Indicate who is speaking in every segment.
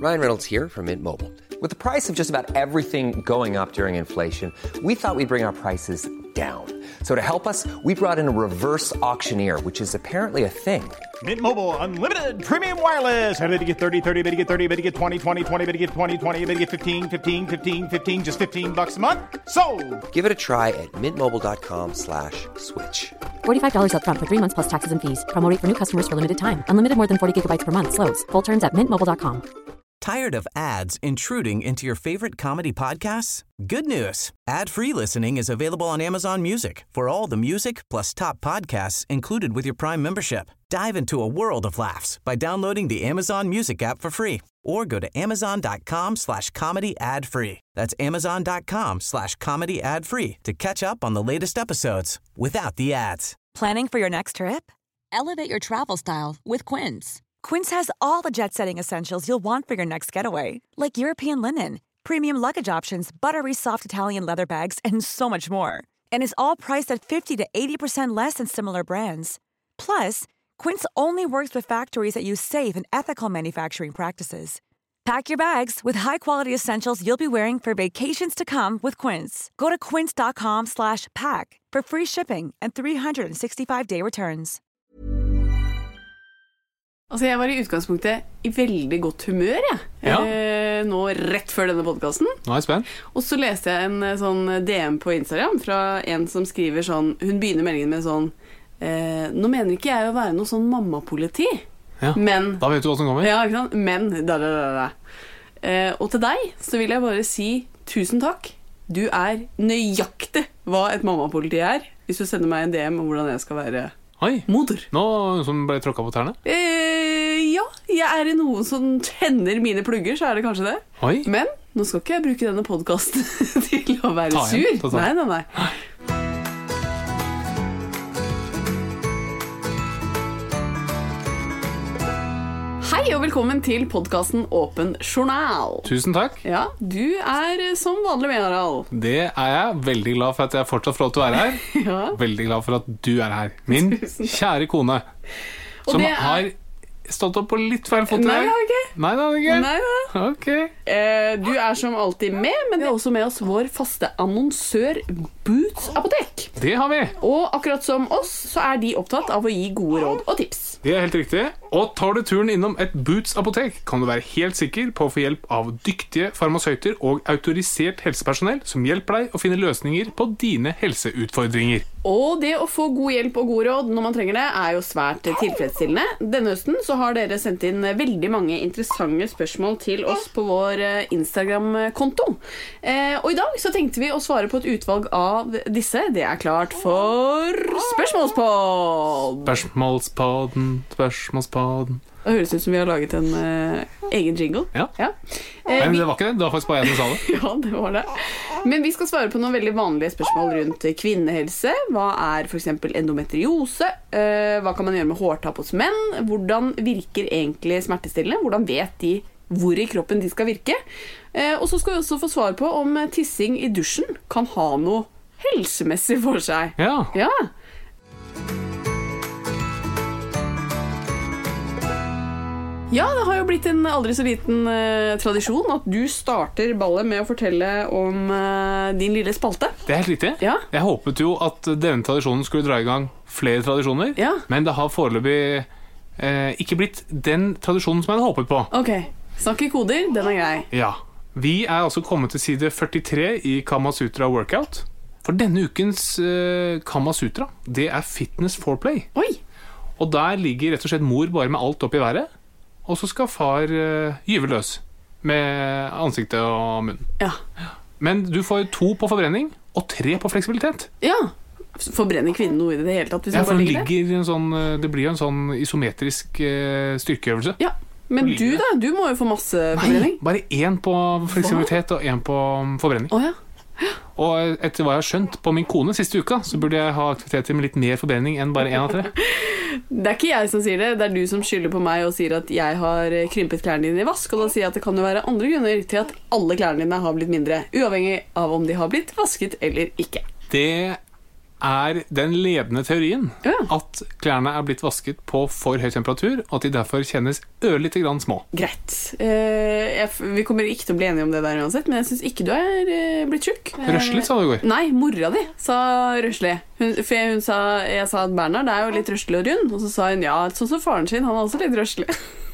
Speaker 1: Ryan Reynolds here from Mint Mobile. With the price of just about everything going up during inflation, we thought we'd bring our prices down. So to help us, we brought in a reverse auctioneer, which is apparently a thing.
Speaker 2: Mint Mobile Unlimited Premium Wireless. How to get 30, 30, bit to get 30, bit to get 20, 20, 20, bit to get 20, 20, bit to get 15, 15, 15, 15, just $15 a month? Sold!
Speaker 1: Give it a try at mintmobile.com/switch.
Speaker 3: $45 up front for 3 months plus taxes and fees. Promo rate for new customers for limited time. Unlimited more than 40 gigabytes per month. Slows full terms at mintmobile.com.
Speaker 4: Tired of ads intruding into your favorite comedy podcasts? Good news. Ad-free listening is available on Amazon Music for all the music plus top podcasts included with your Prime membership. Dive into a world of laughs by downloading the Amazon Music app for free or go to amazon.com/comedy ad-free. That's amazon.com/comedy ad-free to catch up on the latest episodes without the ads.
Speaker 5: Planning for your next trip?
Speaker 6: Elevate your travel style with Quince.
Speaker 5: Quince has all the jet-setting essentials you'll want for your next getaway, like European linen, premium luggage options, buttery soft Italian leather bags, and so much more. And is all priced at 50 to 80% less than similar brands. Plus, Quince only works with factories that use safe and ethical manufacturing practices. Pack your bags with high-quality essentials you'll be wearing for vacations to come with Quince. Go to quince.com/pack for free shipping and 365-day returns.
Speaker 7: Altså, jeg var I utgangspunktet I veldig godt humør, nå rett før denne podcasten.
Speaker 8: Nå jeg spent.
Speaker 7: Og så leste jeg en sånn DM på Instagram fra en som skriver sånn, hun begynner meldingen med sånn, nå mener ikke jeg å være noe sånn mammapoliti, men...
Speaker 8: Da vet du hva som kommer.
Speaker 7: Ja, ikke sant? Men, og til deg så vil jeg bare si tusen takk. Du nøyaktig hva et mammapoliti hvis du sender meg en DM om hvordan jeg skal være...
Speaker 8: Oi,
Speaker 7: moder.
Speaker 8: Nå som ble tråkket på tærne?
Speaker 7: Ja, jeg I noen som tenner mine plugger, så det kanskje det.
Speaker 8: Oi.
Speaker 7: Men nå skal ikke jeg bruke denne podcasten til å være sur. Nei. Hei og velkommen til podcasten Åpen Journal.
Speaker 8: Tusen takk.
Speaker 7: Ja, du som vanlig med, Harald.
Speaker 8: Det jeg. Veldig glad for at jeg fortsatt får lov til å være her.
Speaker 7: Ja.
Speaker 8: Veldig glad for at du her. Min kjære kone. Som har stått opp på litt feil fot
Speaker 7: Nei, det har ikke.
Speaker 8: Nei, det har ikke.
Speaker 7: Nei, da.
Speaker 8: Ok.
Speaker 7: Du som alltid med, men det også med oss vår faste annonsør Boots Apotek.
Speaker 8: Det har vi.
Speaker 7: Og akkurat som oss, så de opptatt av å gi gode råd og tips.
Speaker 8: Det helt riktig. Og tar du turen innom et Boots Apotek, kan du være helt sikker på å få hjelp av dyktige farmasøyter og autorisert helsepersonell som hjelper deg å finne løsninger på dine helseutfordringer. Og
Speaker 7: det å få god hjelp og god råd når man trenger det jo svært tilfredsstillende. Denne høsten så har dere sendt inn veldig mange interessante spørsmål til oss på vår Instagram-konto. Og I dag så tenkte vi å svare på et utvalg av disse. Det klart for Spørsmålspodden. Spørsmålspodden. Det høres ut som vi har laget en egen jingle.
Speaker 8: Ja. Men det var ikke det. Det var faktisk bare jeg som sa det.
Speaker 7: Ja, det var det. Men vi skal svare på noen veldig vanlige spørsmål rundt kvinnehelse. Hva for eksempel endometriose? Hva kan man gjøre med hårtapp hos menn? Hvordan virker egentlig smertestillende? Hvordan vet de hvor I kroppen de skal virke? Og så skal vi også få svar på om tissing I dusjen kan ha noe helsemessig for seg.
Speaker 8: Ja.
Speaker 7: Ja, det har jo blitt en aldri så liten tradisjon at du starter ballet med å fortelle om din lille spalte.
Speaker 8: Det helt riktig.
Speaker 7: Ja.
Speaker 8: Jeg håpet jo at denne tradisjonen skulle dra I gang flere tradisjoner, men det har foreløpig ikke blitt den tradisjonen som jeg hadde håpet på.
Speaker 7: Ok, snakk I koder, den grei.
Speaker 8: Ja, vi altså kommet til side 43 I Kama Sutra Workout. For denne ukens Kama Sutra, det fitness foreplay.
Speaker 7: Oi!
Speaker 8: Og der ligger rett og slett mor bare med alt opp I været, og så skal far gyve løs med ansiktet og munnen.
Speaker 7: Ja.
Speaker 8: Men du får 2 på forbrenning og 3 på fleksibilitet.
Speaker 7: Ja, forbrenner kvinnen noe I det hele tatt?
Speaker 8: Ja, for det blir en sånn isometrisk styrkeøvelse.
Speaker 7: Ja, men du da? Du må jo få masse forbrenning.
Speaker 8: Nei, bare 1 på fleksibilitet og 1 på forbrenning.
Speaker 7: Åja.
Speaker 8: Og etter hva jeg har skjønt på min kone siste uka, så burde jeg ha aktiviteter med litt mer forbrenning enn bare 1 av 3.
Speaker 7: Det ikke jeg som sier det, det du som skylder på meg og sier at jeg har krympet klærne dine I vask, og da sier jeg at det kan jo være andre grunner til at alle klærne dine har blitt mindre, uavhengig av om de har blitt vasket eller ikke.
Speaker 8: Det den ledende teorien at klærne blitt vasket på for høy temperatur, og at de derfor kjennes ørlite grann små.
Speaker 7: Greit. Vi kommer ikke til å bli enige om det der uansett, men jeg synes ikke du blitt tjukk.
Speaker 8: Røslig, sa du i går.
Speaker 7: Nei, mora di sa røslig. Jeg sa at Bernhard jo litt røslig og rund, og så sa hun ja, sånn som faren sin, han også litt røslig.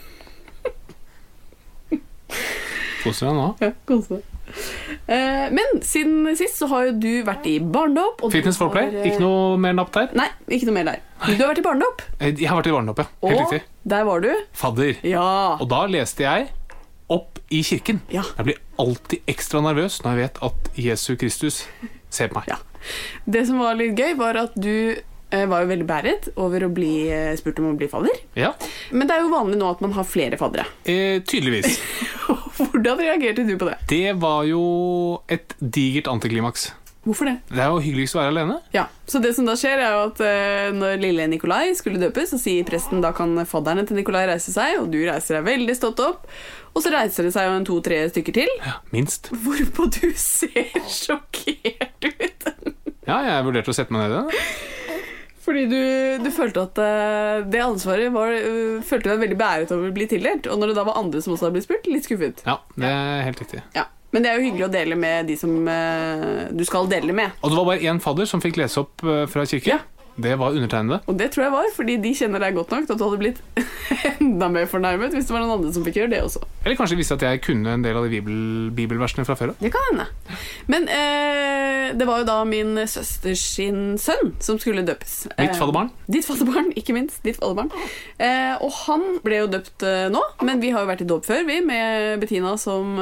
Speaker 8: Koser deg nå?
Speaker 7: Ja, koser deg. Men siden sist så har jo du vært i barndåp.
Speaker 8: Fitness for play, ikke noe mer napp der?
Speaker 7: Nei, ikke noe mer der. Du har vært i barndåp?
Speaker 8: Jeg har vært i barndåp, ja. Helt riktig.
Speaker 7: Og der var du?
Speaker 8: Fadder.
Speaker 7: Ja.
Speaker 8: Og da leste jeg opp i kirken.
Speaker 7: Ja.
Speaker 8: Jeg blir alltid ekstra nervøs når jeg vet at Jesus Kristus ser på meg.
Speaker 7: Ja. Det som var litt gøy var at du var jo veldig bæret over å bli spurt om å bli fadder.
Speaker 8: Ja.
Speaker 7: Men det jo vanlig nå at man har flere faddere.
Speaker 8: Tydeligvis.
Speaker 7: Hvordan reagerte du på det?
Speaker 8: Det var jo et digert antiklimaks.
Speaker 7: Hvorfor det?
Speaker 8: Det jo hyggeligst å være alene.
Speaker 7: Ja, så det som da skjer jo at når lille Nikolai skulle døpes, så sier presten da kan fadderne til Nikolai reise seg, og du reiser deg veldig stått opp, og så reiser det seg jo 2-3 stykker til.
Speaker 8: Ja, minst.
Speaker 7: Hvorpå du ser sjokkert ut.
Speaker 8: Ja, jeg vurderte å sette meg ned i det.
Speaker 7: Fordi du følte at det ansvaret følte deg veldig bæret over å bli tildelt, og når det da var andre som også hadde blitt spurt, litt skuffet.
Speaker 8: Ja, det helt riktig.
Speaker 7: Ja, men det jo hyggelig å dele med de som du skal dele med.
Speaker 8: Og det var bare en fadder som fikk lese opp fra kirken. Ja. Det var undertegnede.
Speaker 7: Og det tror jeg var, fordi de kjenner deg godt nok til at du hadde blitt enda mer fornærmet hvis det var noen andre som fikk gjøre det også.
Speaker 8: Eller kanskje visste at jeg kunne en del av de bibelversene fra før.
Speaker 7: Det kan hende. Men det var jo da min søsters sin sønn som skulle døpes.
Speaker 8: Mitt fadderbarn.
Speaker 7: Ditt fadderbarn, ikke minst. Ditt fadderbarn. Og han ble jo døpt nå, men vi har jo vært i dåp før, vi, med Bettina som,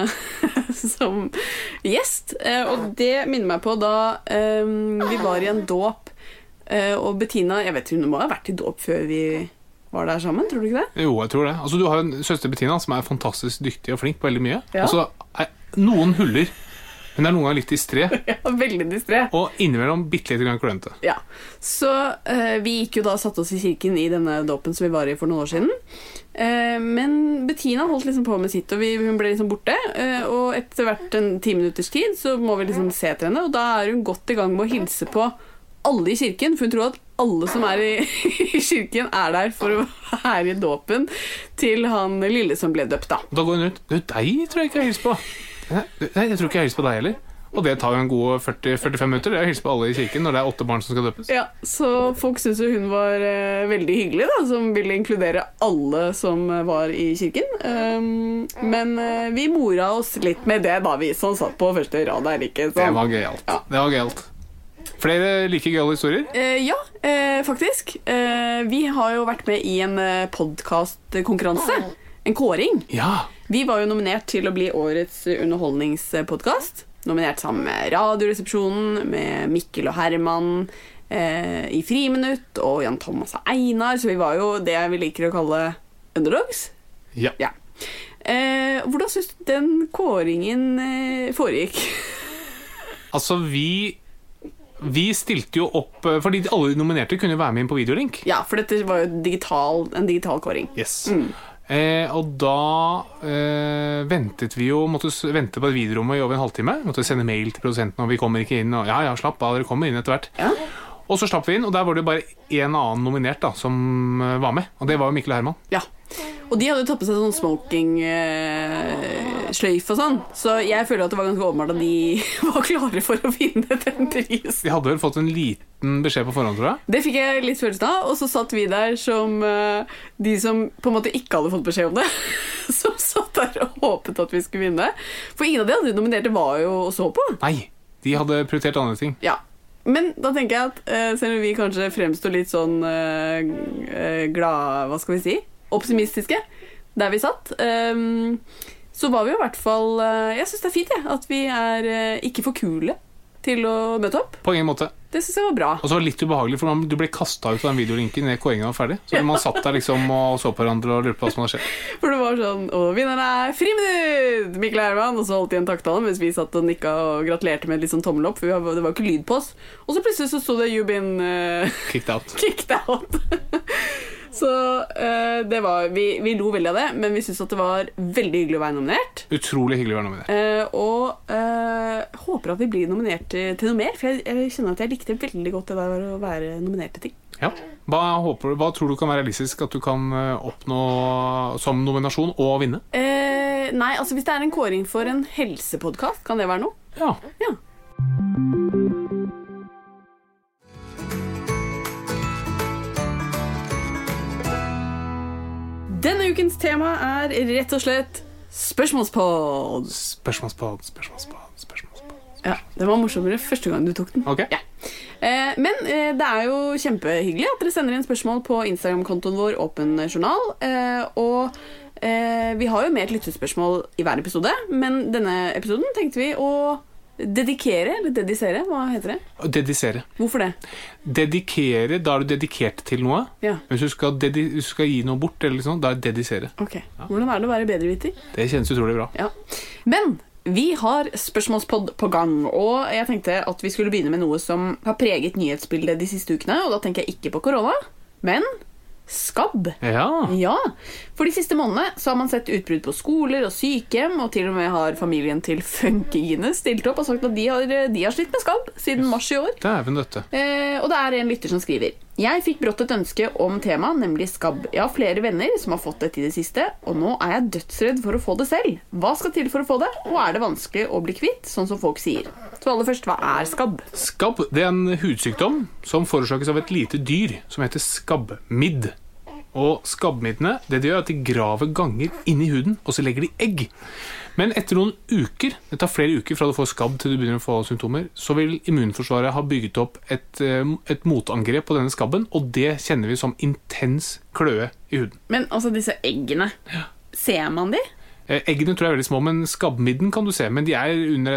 Speaker 7: som gjest. Og det minner meg på da vi var i en dåp. Og Bettina, jeg vet hun må ha vært i dåp før vi var der sammen, tror du ikke det?
Speaker 8: Jo, jeg tror det. Altså, du har en søster Bettina som fantastisk dyktig og flink på veldig mye.
Speaker 7: Ja.
Speaker 8: Og så noen huller. Hun noen ganger litt distré.
Speaker 7: Ja, veldig distré.
Speaker 8: Og innimellom bitte litt grann klønete.
Speaker 7: Ja, så vi gikk jo da og satt oss i kirken i denne dåpen som vi var i for noen år siden. Men Bettina holdt liksom på med sitt, og hun ble liksom borte. Og etter hvert 10 minutters tid så må vi liksom se til henne, og da hun godt i gang med å hilse på alle i kirken, for hun tror at alle som i kirken der for å være i dåpen til han lille som ble døpt da.
Speaker 8: Da går hun ut. Deg tror jeg ikke jeg hilser på. Nei, jeg tror ikke jeg hilser på deg heller. Og det tar jo en god 40-45 minutter. Jeg hilser på alle i kirken når det 8 barn som skal døpes. Ja,
Speaker 7: så folk synes jo hun var veldig hyggelig da, som ville inkludere alle som var i kirken. Men vi mora oss litt med det da, vi som satt på første rad der, ikke sant?
Speaker 8: Det var gøyalt. Ja. Det var gøyalt. Flere like gøyale historier?
Speaker 7: Ja, faktisk. Vi har jo vært med i en podcastkonkurranse. En kåring.
Speaker 8: Ja.
Speaker 7: Vi var jo nominert til å bli årets underholdningspodcast. Nominert sammen med Radioresepsjonen, med Mikkel og Herman i Friminutt, og Jan Thomas og Einar. Så vi var jo det vi liker å kalle underdogs.
Speaker 8: Ja.
Speaker 7: Hvordan synes du den kåringen foregikk?
Speaker 8: Altså, vi stilte jo opp, fordi alle nominerte kunne være med inn på videolink.
Speaker 7: Ja, for dette var jo en digital kåring.
Speaker 8: Yes. Og da ventet vi jo, måtte vente på et videorommet i over en halvtime. Måtte sende mail til produsenten, og vi kommer ikke inn. Og ja, slapp av, dere kommer inn etter hvert. Ja. Og så slapp vi inn, og der var det bare en annen nominert da, som var med. Og det var jo Mikkel og Herman. Ja.
Speaker 7: Og de hadde jo tatt på seg sånn smoking sløyf og sånn. Så jeg føler at det var ganske åpenbart at de var klare for å vinne den prisen.
Speaker 8: De hadde vel fått en liten beskjed på forhånd, tror jeg.
Speaker 7: Det fikk jeg litt følelsen av. Og så satt vi der som de som på en måte ikke hadde fått beskjed om det. Som satt der og håpet at vi skulle vinne. For ingen av de andre nominerte var jo å så på.
Speaker 8: Nei, de hadde prioritert andre ting.
Speaker 7: Ja. Men da tenker jeg at selv om vi kanskje fremstår litt sånn glad, hva skal vi si, optimistiske der vi satt, så var vi jo i hvert fall, jeg synes det fint at vi ikke for kule til å møte opp.
Speaker 8: På ingen måte.
Speaker 7: Det synes jeg var bra.
Speaker 8: Og så var det litt ubehagelig, for du ble kastet ut av den videolinken når kåringen var ferdig. Så man satt der liksom og så på hverandre og lurte på hva som hadde skjedd.
Speaker 7: For det var sånn, og vinneren Friminutt! Mikkel Herman, og så holdt de en takttale mens vi satt og nikket og gratulerte med litt sånn tommel opp, for det var jo ikke lyd på oss. Og så plutselig så stod det You've been
Speaker 8: kicked out.
Speaker 7: Kicked out. Så det var, vi lo veldig av det, men vi synes at det var veldig hyggelig å være nominert.
Speaker 8: Utrolig hyggelig å være nominert.
Speaker 7: Og håper at vi blir nominert til noe mer, for jeg kjenner at jeg likte veldig godt det der å være nominert til ting.
Speaker 8: Ja. Hva tror du kan være realistisk at du kan oppnå som nominasjon og vinne?
Speaker 7: Nei, altså hvis det er en kåring for en helsepodcast, kan det være noe?
Speaker 8: Ja.
Speaker 7: Denne ukens tema er rett og slett spørsmålspod.
Speaker 8: Spørsmålspod.
Speaker 7: Ja, det var morsommere første gang du tok den.
Speaker 8: Ok.
Speaker 7: Ja. Men det er jo kjempehyggelig at dere sender inn spørsmål på Instagram-kontoen vår Åpen Journal. Og vi har jo med et lyttespørsmål i hver episode, men denne episoden tenkte vi å dedikere, eller dedisere, hva heter det?
Speaker 8: Dedisere.
Speaker 7: Hvorfor det?
Speaker 8: Dedikere, da er du dedikert til noe.
Speaker 7: Ja.
Speaker 8: Hvis du skal gi noe bort, eller sånn, da er det dedisere.
Speaker 7: Ok, hvordan er det å være bedreviter?
Speaker 8: Det kjennes utrolig bra.
Speaker 7: Ja. Men vi har spørsmålspod på gang, og jeg tenkte at vi skulle begynne med noe som har preget nyhetsbildet de siste ukene, og da tenker jeg ikke på korona, men skabb. Ja, for de siste månedene så har man sett utbrudd på skoler og sykehjem, og til og med har familien til Funkygine stilt opp og sagt at de har slitt med skabb siden mars i år.
Speaker 8: Det er vel dette.
Speaker 7: Og det er en lytter som skriver: Jeg fikk brått et ønske om tema, nemlig skabb. Jeg har flere venner som har fått dette i det siste, og nå er jeg dødsredd for å få det selv. Hva skal til for å få det, og er det vanskelig å bli kvitt, sånn som folk sier? Så aller først, hva er skabb?
Speaker 8: Skabb, det er en hudsykdom som forårsakes av et lite dyr som heter skabbmidd. Og skabbmiddene, det gjør at de graver ganger inn i huden, og så legger de egg. Men etter noen uker, det tar flere uker fra du får skabb til du begynner å få symptomer, så vil immunforsvaret ha bygget opp et motangrep på denne skabben, og det kjenner vi som intens kløe i huden.
Speaker 7: Men altså disse eggene, ser man de?
Speaker 8: Eggene tror jeg er veldig små, men skabbmidden kan du se, men de er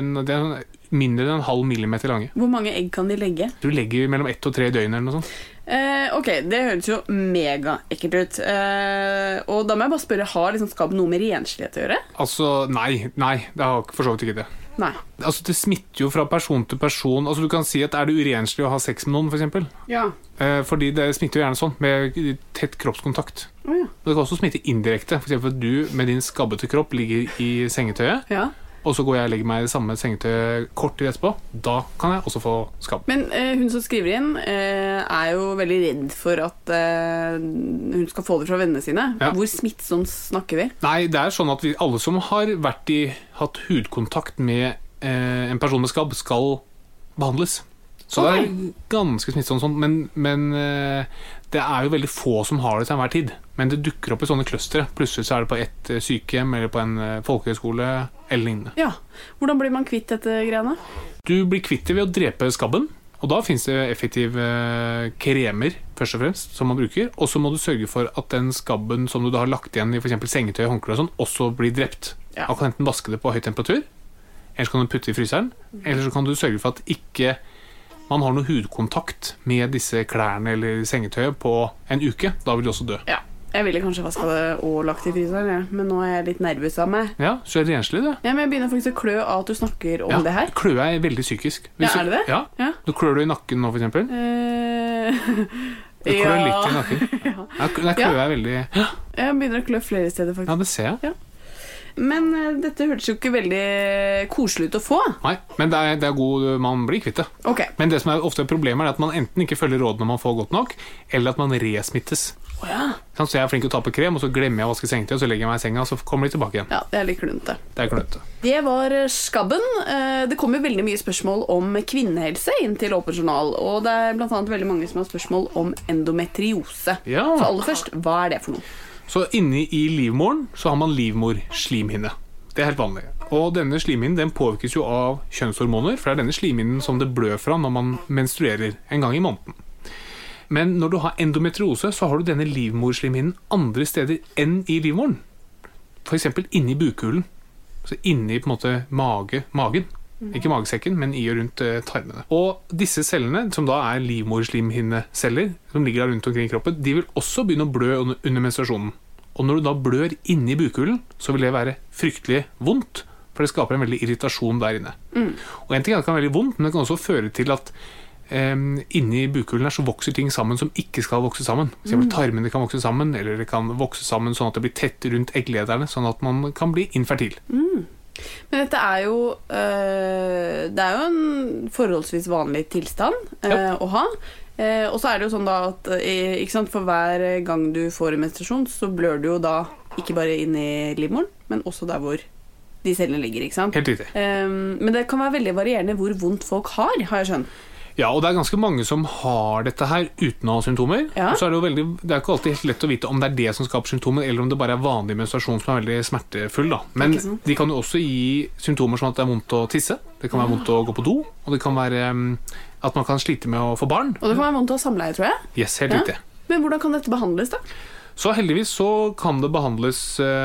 Speaker 8: mindre enn 0,5 millimeter lange.
Speaker 7: Hvor mange egg kan de legge?
Speaker 8: Du legger mellom 1 og 3 døgn eller noe sånt.
Speaker 7: Ok, det høres jo mega ekkelt ut. Og da må jeg bare spørre, har liksom skabb noe med renslighet å gjøre?
Speaker 8: Altså, nei, det har for så vidt ikke det.
Speaker 7: Nei.
Speaker 8: Altså, det smitter jo fra person til person. Altså, du kan si at er det urenslig å ha sex med noen, for eksempel?
Speaker 7: Ja.
Speaker 8: Fordi det smitter jo gjerne sånn, med tett kroppskontakt.
Speaker 7: Ja.
Speaker 8: Det kan også smitte indirekte. For eksempel at du med din skabbete kropp ligger i sengetøyet. Ja. Og så går jeg og legger meg i samme sengetøy kort tid etterpå. Da kan jeg også få skabb. Men
Speaker 7: hun som skriver inn er jo veldig redd for at hun skal få det fra vennene sine. Ja. Hvor smittsomt snakker vi? Nei,
Speaker 8: det er sånn at alle som har hatt hudkontakt med en person med skabb, skal behandles. Så det er ganske smittsomt sånn, men det er jo veldig få som har det til enhver tid. Men det dukker opp i sånne kløstre. Plutselig så er det på et sykehjem eller på en folkehøyskole eller lignende.
Speaker 7: Ja, hvordan blir man kvitt dette greiene?
Speaker 8: Du blir kvitt det ved å drepe skabben, og da finnes det effektive kremer først og fremst som man bruker, og så må du sørge for at den skabben som du da har lagt igjen i for eksempel sengetøy og håndkle og sånn, også blir drept. Ja. Du kan enten vaske det på høy temperatur, eller så kan du putte det i fryseren, eller så kan du sørge for at ikke man har noe hudkontakt med disse klærne eller sengetøyet på en uke. Da vil du også dø.
Speaker 7: Ja, jeg ville kanskje vaske det og lagt i fryseren, ja. Men nå er jeg litt nervøs av meg.
Speaker 8: Ja, så er det renslig det.
Speaker 7: Ja, men jeg begynner faktisk å klø av at du snakker om det her.
Speaker 8: Ja, klø er veldig psykisk.
Speaker 7: Ja, er det det?
Speaker 8: Ja. Du klør du i nakken nå, for eksempel? Du klør litt i nakken. Ja, klø er veldig... Ja.
Speaker 7: Jeg begynner å klø flere steder, faktisk.
Speaker 8: Ja, det ser jeg.
Speaker 7: Ja. Men dette hørtes jo ikke veldig koselig ut å få.
Speaker 8: Nei, men det er god man blir kvitt det.
Speaker 7: Okay.
Speaker 8: Men det som er ofte problemet er at man enten ikke følger rådene man får godt nok, eller at man resmittes. Så jeg er flink til å ta på krem, og så glemmer jeg å vaske sengetøy, og så legger jeg meg i senga, og så kommer de tilbake igjen.
Speaker 7: Ja, det er litt klunte.
Speaker 8: Det
Speaker 7: var skabben. Det kommer veldig mye spørsmål om kvinnehelse inn til Åpen Journal, og det er blant annet veldig mange som har spørsmål om endometriose.
Speaker 8: Ja.
Speaker 7: Så aller først, hva er det for noe?
Speaker 8: Så inni i livmoren så har man livmorslimhinne. Det er helt vanlig. Og denne slimhinnen den påvirkes jo av kjønnshormoner, for det er denne slimhinnen som det blør fra når man menstruerer en gang i måneden. Men når du har endometriose, så har du denne livmorslimhinnen andre steder enn i livmoren. For eksempel inni bukhulen. Så inni på en måte magen. Ikke magesekken, men i og rundt tarmene. Og disse cellene, som da er livmorslimhinneceller, som ligger der rundt omkring i kroppen, de vil også begynne å blø under menstruasjonen. Og når du da blør inni bukhulen, så vil det være fryktelig vondt, for det skaper en veldig irritasjon der inne. Og en ting er at det kan være veldig vondt, men det kan også føre til at inni bukhulen her så vokser ting sammen som ikke skal vokse sammen. Så tarmene kan vokse sammen, eller det kan vokse sammen sånn at det blir tett rundt egglederne, sånn at man kan bli infertil.
Speaker 7: Men dette er jo en forholdsvis vanlig tilstand å ha. Og så det jo sånn da at ikke sant, for hver gang du får en menstruasjon, så blør du jo da ikke bare inn i livmoren, men også der hvor de cellene ligger, ikke sant?
Speaker 8: Helt riktig.
Speaker 7: Men det kan være veldig varierende hvor vondt folk har jeg skjønt.
Speaker 8: Ja, og det ganske mange som har dette her uten å ha symptomer. Og så det ikke alltid helt lett å vite om det det som skaper symptomer, eller om det bare vanlig menstruasjon som veldig smertefull. Da. Men de kan jo også gi symptomer som at det vondt å tisse, det kan være vondt å gå på do, og det kan være at man kan slite med å få barn. Og
Speaker 7: det kan være vondt å ha samleie, tror jeg.
Speaker 8: Yes, helt riktig.
Speaker 7: Men hvordan kan dette behandles da?
Speaker 8: Så heldigvis så kan det behandles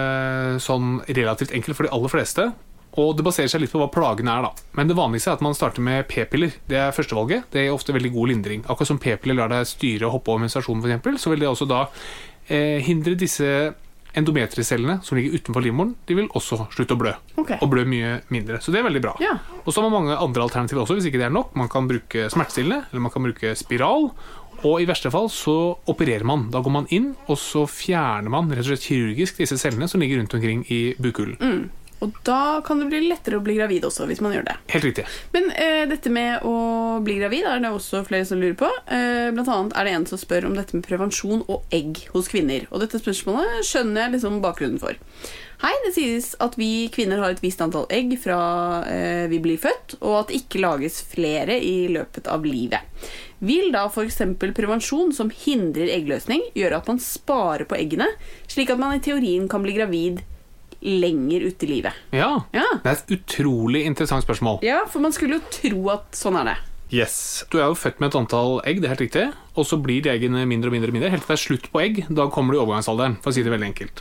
Speaker 8: sånn relativt enkelt for de aller fleste. Og det baserer seg litt på hva plagen da. Men det vanligste at man starter med p-piller. Det førstevalget. Det ofte veldig god lindring. Akkurat som p-piller lar deg styre og hoppe over menstruasjonen for eksempel, så vil det også da hindre disse endometriecellene som ligger utenfor livmoren. De vil også slutte å blø. Og blø mye mindre. Så det veldig bra. Og så har man mange andre alternativer også, hvis ikke det nok. Man kan bruke smertestillende, eller man kan bruke spiral. Og i verste fall så opererer man. Da går man inn, og så fjerner man rett og slett kirurgisk disse cellene som ligger rundt omkring i bukhulen.
Speaker 7: Og da kan det bli lettere å bli gravid også, hvis man gjør det.
Speaker 8: Helt riktig.
Speaker 7: Men dette med å bli gravid det også flere som lurer på. Blant annet det en som spør om dette med prevensjon og egg hos kvinner. Og dette spørsmålet skjønner jeg liksom bakgrunnen for. Hei, det sies at vi kvinner har et visst antall egg fra vi blir født, og at det ikke lages flere i løpet av livet. Vil da for eksempel prevensjon som hindrer eggløsning gjøre at man sparer på eggene, slik at man i teorien kan bli gravid lenger ut i livet?
Speaker 8: Ja, det et utrolig interessant spørsmål.
Speaker 7: Ja, for man skulle jo tro at sånn det.
Speaker 8: Yes, du jo født med et antall egg, det helt riktig, og så blir de eggene mindre og mindre, helt til det slutt på egg, da kommer du i overgangsalderen, for å si det veldig enkelt.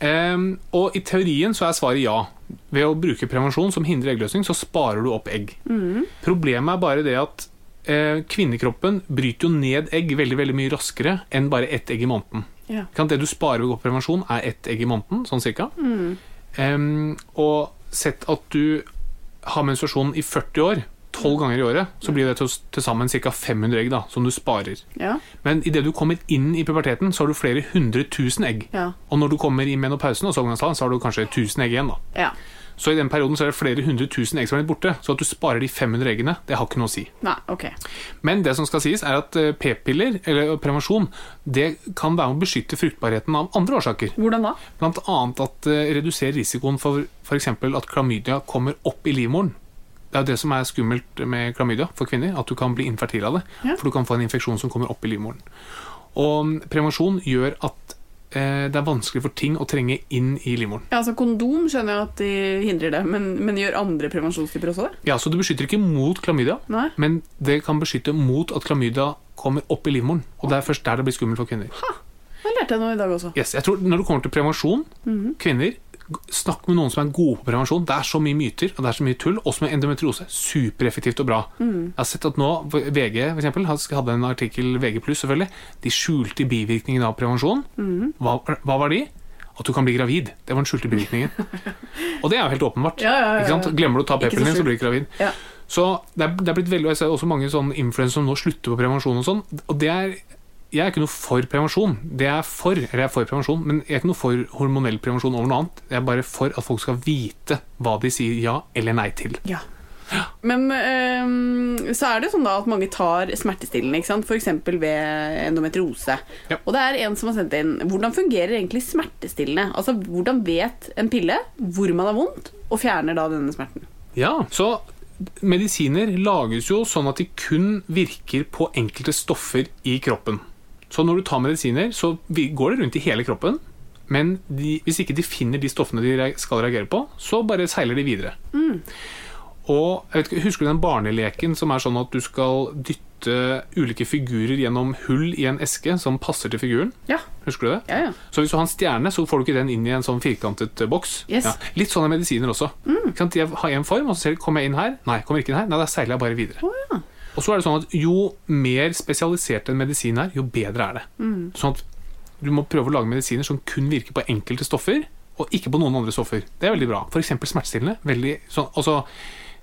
Speaker 8: Og i teorien så svaret ja. Ved å bruke prevensjon som hindrer eggløsning, så sparer du opp egg. Problemet bare det at kvinnekroppen bryter jo ned egg veldig, veldig mye raskere enn bare ett egg i måneden. Det du sparer ved å gå på prevensjon ett egg i måneden, sånn cirka. Og sett at du har menstruasjon i 40 år, 12 ganger i året, så blir det til sammen cirka 500 egg da, som du sparer. Men i det du kommer inn i puberteten, så har du flere 100 000 egg. Og når du kommer i menopausen og så har du kanskje 1000 egg igjen da. Så i den perioden så det flere 100 000 egg som blitt borte, så at du sparer de 500 eggene, det har ikke noe å si.
Speaker 7: Nei,
Speaker 8: Men det som skal sies at p-piller, eller prevensjon, det kan være med å beskytte fruktbarheten av andre årsaker.
Speaker 7: Hvordan da?
Speaker 8: Blant annet at det reduserer risikoen for eksempel at klamydia kommer opp i livmoren. Det det som skummelt med klamydia for kvinner, at du kan bli infertil av det, for du kan få en infeksjon som kommer opp i livmoren. Og prevensjon gjør at det vanskelig for ting å trenge inn i livmoren.
Speaker 7: Ja, altså kondom skjønner jeg at de hindrer det, men gjør andre prevensjonstyper også det?
Speaker 8: Ja, så det beskytter ikke mot klamydia, men det kan beskytte mot at klamydia kommer opp i livmoren, og det først der det blir skummelt for kvinner.
Speaker 7: Det lærte jeg nå i dag også.
Speaker 8: Yes, jeg tror når det kommer til prevensjon, kvinner, snakk med noen som gode på prevensjon. Det så mye myter, og det så mye tull, også med endometriose. Supereffektivt og bra. Jeg har sett at nå, VG for eksempel, hadde en artikkel, VG+, selvfølgelig, de skjulte bivirkningene av prevensjon. Hva var de? At du kan bli gravid. Det var den skjulte bivirkningen. Og det jo helt åpenbart. Ikke sant? Glemmer du å ta p-pillen din, så blir du gravid. Så det blitt veldig, jeg ser også mange sånne influencere som nå slutter på prevensjon og sånn, og det jeg ikke noe for prevensjon. Jeg er for prevensjon, men jeg ikke noe for hormonell prevensjon over noe annet. Jeg bare for at folk skal vite hva de sier ja eller nei til.
Speaker 7: Men så det sånn da at mange tar smertestillende, ikke sant? For eksempel ved endometriose. Og det en som har sendt inn, hvordan fungerer egentlig smertestillende? Altså, hvordan vet en pille hvor man har vondt, og fjerner da denne smerten?
Speaker 8: Ja, så medisiner lages jo sånn at de kun virker på enkelte stoffer i kroppen. Så når du tar medisiner, så går det rundt i hele kroppen, men hvis ikke de finner de stoffene de skal reagere på, så bare seiler de videre. Og jeg vet ikke, husker du den barneleken som sånn at du skal dytte ulike figurer gjennom hull i en eske som passer til figuren?
Speaker 7: Ja.
Speaker 8: Husker du det?
Speaker 7: Ja.
Speaker 8: Så hvis du har en stjerne, så får du ikke den inn i en sånn firkantet boks. Litt sånne medisiner også. De har en form, og så kommer jeg inn her. Nei, kommer ikke inn her. Nei, da seiler jeg bare videre. Og så det sånn at jo mer spesialisert en medisin jo bedre det. Sånn at du må prøve å lage medisiner som kun virker på enkelte stoffer, og ikke på noen andre stoffer. Det veldig bra. For eksempel smertestillende. Veldig, sånn, altså,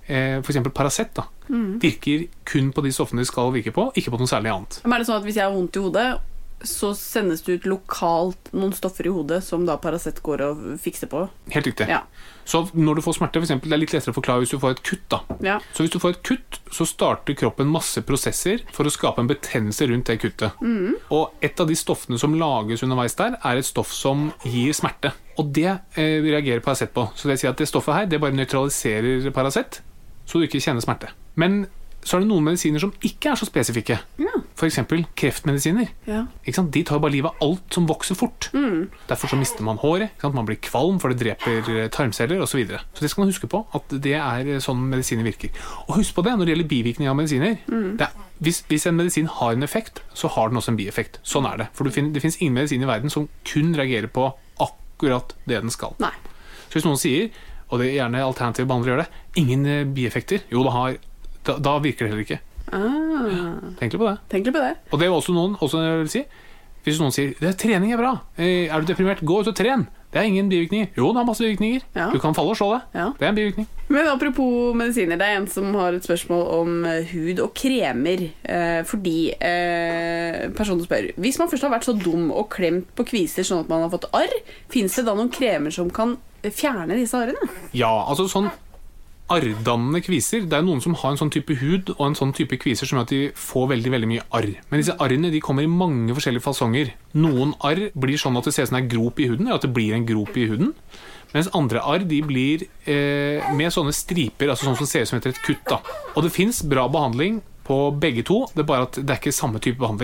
Speaker 8: for eksempel Paracet da, virker kun på de stoffene de skal virke på, ikke på noe særlig annet.
Speaker 7: Men det sånn at hvis jeg har vondt i hodet, så sendes det ut lokalt noen stoffer i hodet som da Paracet går og fikser på?
Speaker 8: Helt riktig.
Speaker 7: Ja.
Speaker 8: Så når du får smerte, for eksempel, det litt lettere å forklare hvis du får et kutt da.
Speaker 7: Ja.
Speaker 8: Så hvis du får et kutt, så starter kroppen masse prosesser for å skape en betennelse rundt det kuttet. Og et av de stoffene som lages underveis der, et stoff som gir smerte. Og det reagerer Paracet på. Så det sier at det stoffet her, det bare neutraliserer Paracet, så du ikke kjenner smerte. Men så det noen medisiner som ikke så spesifikke. Ja. For eksempel kreftmedisiner. Ja. Ikke sant? De tar bare livet av alt som vokser fort. Derfor så mister man håret, ikke sant? Man blir kvalm for det dreper tarmceller og så videre. Så det skal man huske på, at det sånn medisiner virker. Og husk på det når det gjelder bivirkninger av medisiner. Hvis en medisin har en effekt, så har den også en bieffekt. Sånn det. For det finnes ingen medisin i verden som kun reagerer på akkurat det den skal.
Speaker 7: Nei.
Speaker 8: Så hvis noen sier, og det gjerne alternative behandlere gjør det, ingen bieffekter, jo det har da virker det heller ikke. Tenk litt på det. Og det også noen, jeg vil si, hvis noen sier, trening bra, du deprimert, gå ut og tren. Det ingen bivirkninger. Jo, det har masse bivirkninger. Ja. Du kan falle og slå deg. Ja. Det en bivirkning.
Speaker 7: Men apropos medisiner, det en som har et spørsmål om hud og kremer. Fordi personen spør, hvis man først har vært så dum og klemt på kviser sånn at man har fått arr, finnes det da noen kremer som kan fjerne disse arrene?
Speaker 8: Ja, altså sånn arrdannende kviser, det noen som har en sånn type hud og en sånn type kviser som gjør at de får veldig, veldig mye arr. Men disse arrene, de kommer i mange forskjellige fasonger. Noen arr blir sånn at det ser ut som en grop i huden, eller at det blir en grop i huden. Mens andre arr, de blir med sånne striper, altså sånn som ser ut som etter et kutt da. Og det finnes bra behandling på begge to, det bare at det ikke samme type behandling.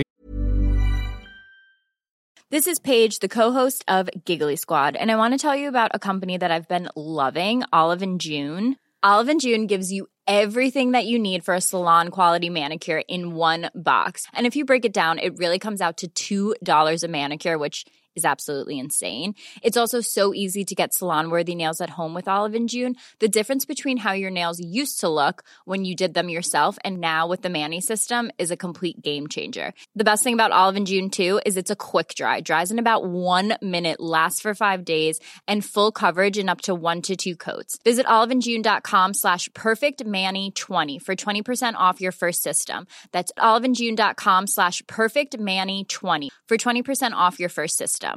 Speaker 9: This is Paige, the co-host of Giggly Squad, and I want to tell you about a company that I've been loving, Olive & June. Olive & June gives you everything that you need for a salon-quality manicure in one box. And if you break it down, it really comes out to $2 a manicure, which is absolutely insane. It's also so easy to get salon-worthy nails at home with Olive & June. The difference between how your nails used to look when you did them yourself and now with the Mani system is a complete game changer. The best thing about Olive & June, too, is it's a quick dry. Dries in about 1 minute, lasts for 5 days, and full coverage in up to 1 to 2 coats. Visit oliveandjune.com/perfectmani20 for 20% off your first system. That's oliveandjune.com/perfectmani20 for 20% off your first system.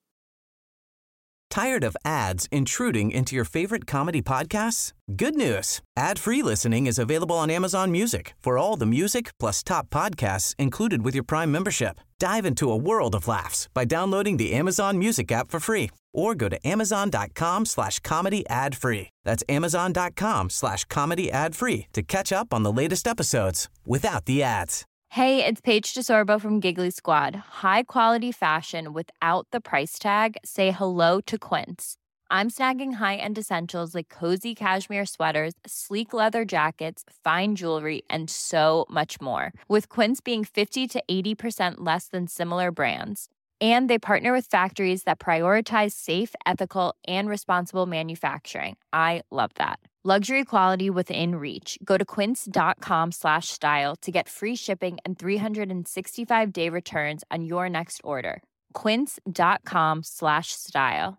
Speaker 4: Tired of ads intruding into your favorite comedy podcasts? Good news. Ad-free listening is available on Amazon Music for all the music plus top podcasts included with your Prime membership. Dive into a world of laughs by downloading the Amazon Music app for free or go to amazon.com/comedy ad-free. That's amazon.com/comedy ad-free to catch up on the latest episodes without the ads.
Speaker 9: Hey, it's Paige DeSorbo from Giggly Squad. High quality fashion without the price tag. Say hello to Quince. I'm snagging high-end essentials like cozy cashmere sweaters, sleek leather jackets, fine jewelry, and so much more. With Quince being 50 to 80% less than similar brands. And they partner with factories that prioritize safe, ethical, and responsible manufacturing. I love that. Luxury quality within reach. Go to quince.com/style to get free shipping and 365-day returns on your next order. Quince.com/style.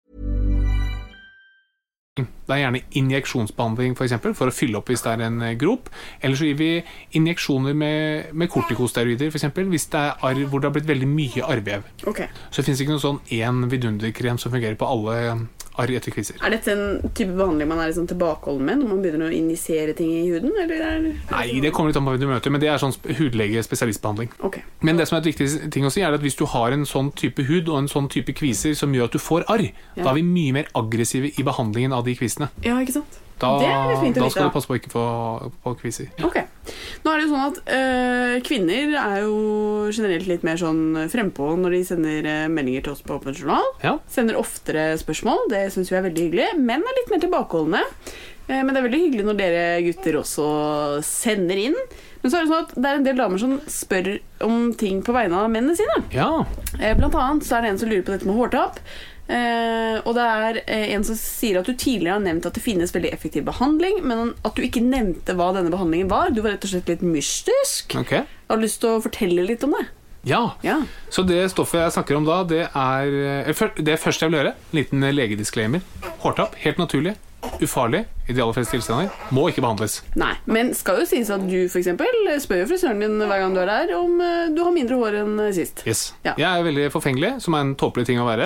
Speaker 8: Det gjerne injeksjonsbehandling for eksempel, for å fylle opp hvis det en grop. Eller så gir vi injeksjoner med kortikosteroider for eksempel, hvis det arr hvor det har blitt veldig mye arrvev.
Speaker 7: Okay.
Speaker 8: Så det finnes ikke noen sånn en vidunderkrem som fungerer på alle arr etter kviser.
Speaker 7: Dette en type behandling man liksom tilbakeholden med når man begynner å injisere ting i huden? Eller
Speaker 8: Nei, det kommer litt an på hva du møter, men det sånn hudlege-spesialistbehandling.
Speaker 7: Okay.
Speaker 8: Men det som et viktig ting å si at hvis du har en sånn type hud og en sånn type kviser som gjør at du får arr, da vi mye mer aggressive i behandlingen av de kvisene.
Speaker 7: Ja, ikke sant?
Speaker 8: Da
Speaker 7: det litt fint å vite.
Speaker 8: Da skal du passe på å ikke få kviser.
Speaker 7: Ok. Nå det jo sånn at kvinner jo generelt litt mer sånn frempå når de sender meldinger til oss på Åpen Journal.
Speaker 8: Ja.
Speaker 7: Sender oftere spørsmål, det synes vi veldig hyggelig. Menn litt mer tilbakeholdende. Men det veldig hyggelig når dere gutter også sender inn. Men så det sånn at det en del damer som spør om ting på vegne av mennene sine.
Speaker 8: Ja.
Speaker 7: Blant annet så det en som lurer på dette med hårtapp. Og det en som sier at du tidligere har nevnt at det finnes veldig effektiv behandling, men at du ikke nevnte hva denne behandlingen var. Du var rett og slett litt mystisk.
Speaker 8: Okay.
Speaker 7: Har du lyst til å fortelle litt om det?
Speaker 8: Ja. Så det stoffet jeg snakker om da, det første jeg vil gjøre, en liten legedisclaimer. Hårtapp, helt naturlig. ufarlig i de aller fleste tilstander, må ikke behandles.
Speaker 7: Nei, men skal jo sies at du for eksempel spør jo frisøren din hver gang du der om du har mindre hår enn sist.
Speaker 8: Yes. Ja. Jeg veldig forfengelig, som en tåpelig ting å være.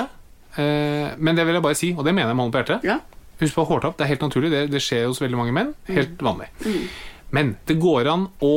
Speaker 8: Men det vil jeg bare si, og det mener jeg med hånden på hjertet.
Speaker 7: Ja.
Speaker 8: Husk på hårtapp, det helt naturlig, det skjer hos veldig mange menn, helt vanlig. Men det går an å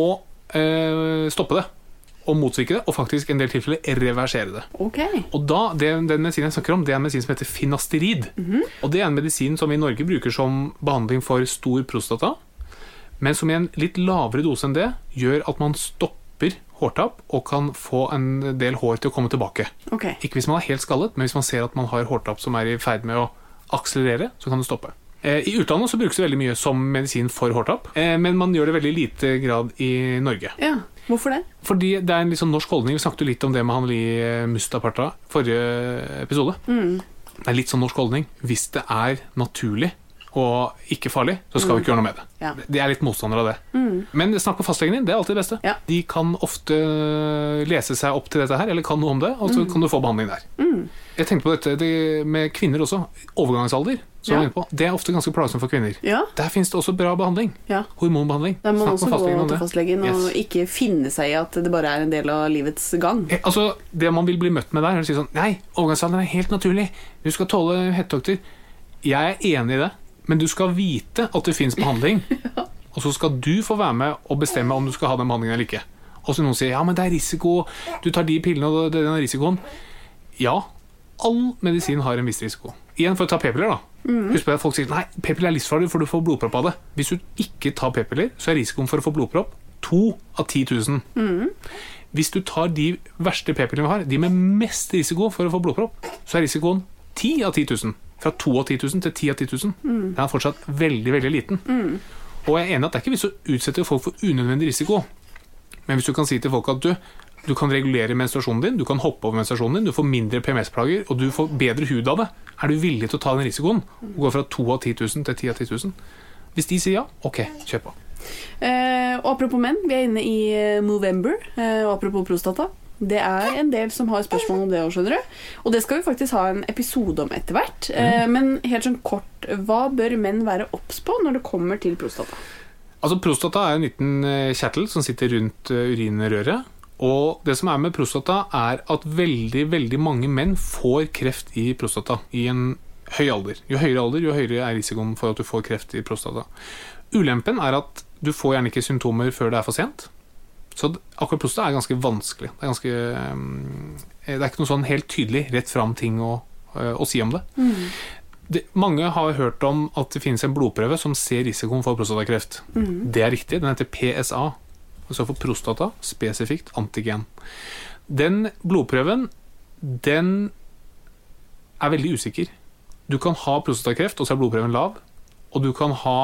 Speaker 8: stoppe det, og motvirke det, og faktisk en del tilfeller reversere det.
Speaker 7: Okay.
Speaker 8: Og da, den medisinen jeg snakker om, det er en medisin som heter finasterid. Og det er en medisin som vi i Norge bruker som behandling for stor prostata, men som i en litt lavere dose enn det, gjør at man stopper hårtapp og kan få en del hår til å komme tilbake.
Speaker 7: Okay.
Speaker 8: Ikke hvis man er helt skallet, men hvis man ser at man har hårtapp som er i ferd med å akselerere, så kan det stoppe. I utlandet så brukes det veldig mye som medisin for hårtapp, men man gjør det veldig lite grad i Norge.
Speaker 7: Ja. Hvorfor det?
Speaker 8: Fordi det er en litt sånn norsk holdning. Vi snakket jo litt om det med Haneli Mustaparta forrige episode. Det er litt sånn norsk holdning. Hvis det er naturlig og ikke farlig, så skal vi ikke gjøre noe med det.
Speaker 7: Ja.
Speaker 8: Det er litt motstander av det. Men snakk med fastlegen din, det er alltid det beste. Ja. De kan ofte lese seg opp til dette her, eller kan noe om det, og så kan du få behandling der. Jeg tenkte på dette med kvinner også. Overgangsalder, som jeg var inne på. Det er ofte ganske plagsomt for kvinner. Ja. Der finnes det også bra behandling. Ja. Hormonbehandling.
Speaker 7: Der må man også gå til fastlegen og ikke finne seg i at det bare er en del av livets gang.
Speaker 8: Altså, det man vil bli møtt med der, er å si sånn, nei, overgangsalderen er helt naturlig. Du skal tåle hettetokter. Jeg er enig i det, men du skal vite at det finnes behandling, og så skal du få være med og bestemme om du skal ha den behandlingen eller ikke. Og så noen sier, ja, men det er risiko, du tar de pillene, og det er risikoen. Ja, all medisin har en viss risiko. Igjen for å ta p-piller da. Husk på at folk sier, nei, p-piller er livsfarlig for du får blodpropp av det. Hvis du ikke tar p-piller, så er risikoen for å få blodpropp 2 av 10 000. Hvis du tar de verste p-pillene vi har, de med mest risiko for å få blodpropp, så er risikoen 10 av 10 000. Fra 2 av 10 000 til 10 av 10 000. Den er fortsatt veldig, veldig liten. Og jeg er enig at det er ikke vits å utsette folk for unødvendig risiko. Men hvis du kan si til folk at du kan regulere menstruasjonen din, du kan hoppe over menstruasjonen din, du får mindre PMS-plager, og du får bedre hud av det, er du villig til å ta den risikoen? Og gå fra 2 av 10 000 til 10 av 10 000? Hvis de sier ja, ok, kjør på.
Speaker 7: Og apropos menn, vi er inne i Movember, og apropos prostata. Det er en del som har spørsmål om det også, skjønner du. Og det skal vi faktisk ha en episode om etter hvert. Men helt sånn kort, hva bør menn være obs på når det kommer til prostata?
Speaker 8: Altså, prostata er en liten kjertel som sitter rundt urinrøret. Og det som er med prostata er at veldig, veldig mange menn får kreft i prostata i en høy alder. Jo høyere alder, jo høyere er risikoen for at du får kreft i prostata. Ulempen er at du får gjerne ikke symptomer før det er for sent. Så akkurat prostata er ganske vanskelig. Det er ikke noe sånn helt tydelig, rett frem ting å si om det. Mange har hørt om at det finnes en blodprøve som ser risikoen for prostatakreft. Det er riktig, den heter PSA. Altså for prostata, spesifikt antigen. Den blodprøven, den er veldig usikker. Du kan ha prostatakreft, og så er blodprøven lav, og du kan ha